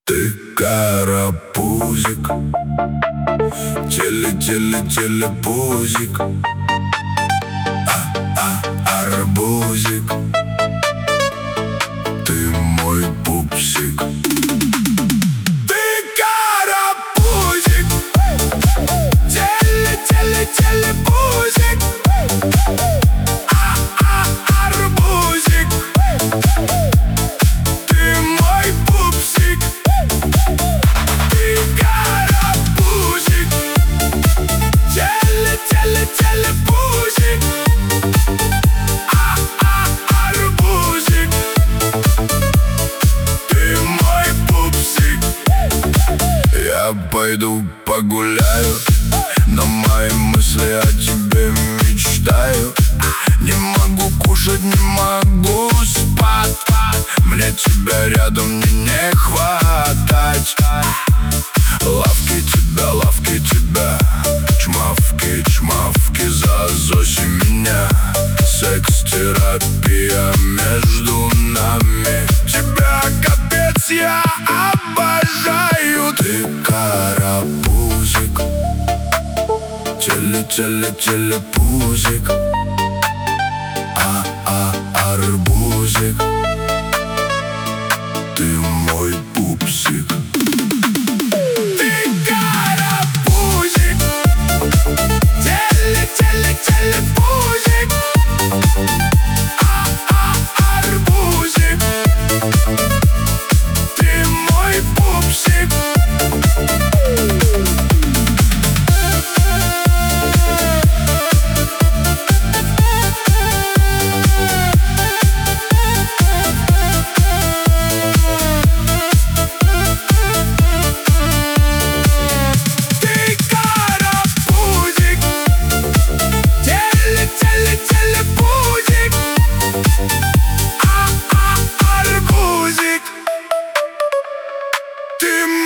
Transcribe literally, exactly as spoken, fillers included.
Ты карапузик, теле-теле-телепузик, а-а-арбузик, ты мой пупсик. Ты карапузик, теле-теле-телепузик, а-а-арбузик, ты мой пупсик. Ты карапузик, теле-теле-телепузик, а-а-арбузик, ты мой пупсик. Я пойду погуляю, но мои мысли о тебе мечтаю. Не могу кушать, не могу спать, мне тебя рядом мне не хватать. Лавки тебя, лавки тебя, чмавки, чмавки, засоси меня. Секс-терапия между нами, тебя капец я обожаю. Ты карапузик, теле-теле-телепузик, а-а-арбузик, ты мой пупсик. Ты карапузик, теле-теле-телепузик, а-а-арбузик, ты мой пупсик. Ты